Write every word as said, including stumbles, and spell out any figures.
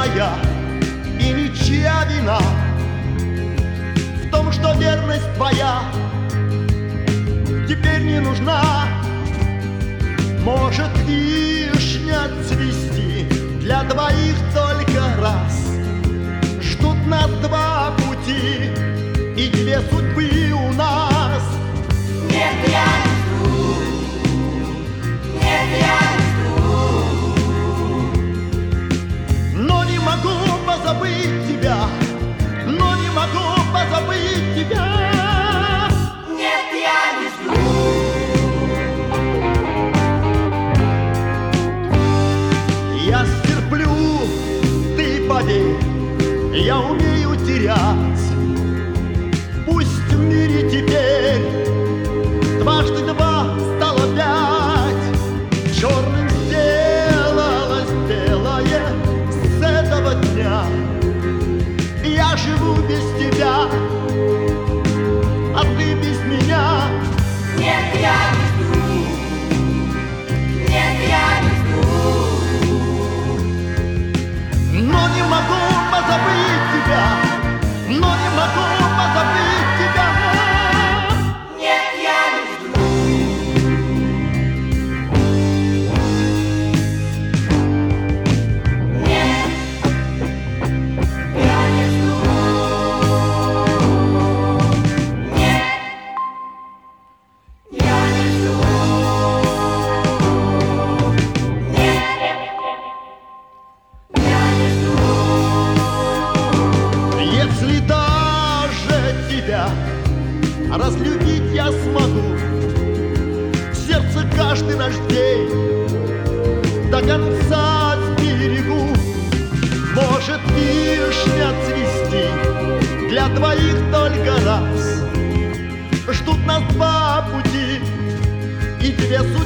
моя и ничья вина в том, что верность твоя теперь не нужна. Может вишня цвести для двоих только раз. Ждут нас два пути и две судьбы у нас. Нет, я не жду, нет, я не жду. Но не могу позабыть тебя, но не могу позабыть тебя. Нет, я не жду. Я стерплю, ты поверь, я умею терять. Пусть в мире теперь дважды два стало пять. Черным сделалось белое с этого дня. Я живу без тебя, а ты без меня. Нет, я не жду, нет, я не жду. Но не могу позабыть тебя, но не могу позабыть тебя. Нет, я не жду. Нет, я не жду. Нет, я не жду. Нет, я не жду. Если даже тебя разлюбить я смогу, в сердце каждый наш день до конца сберегу. Может вишня цвести для двоих только раз. Ждут нас два пути и две судьбы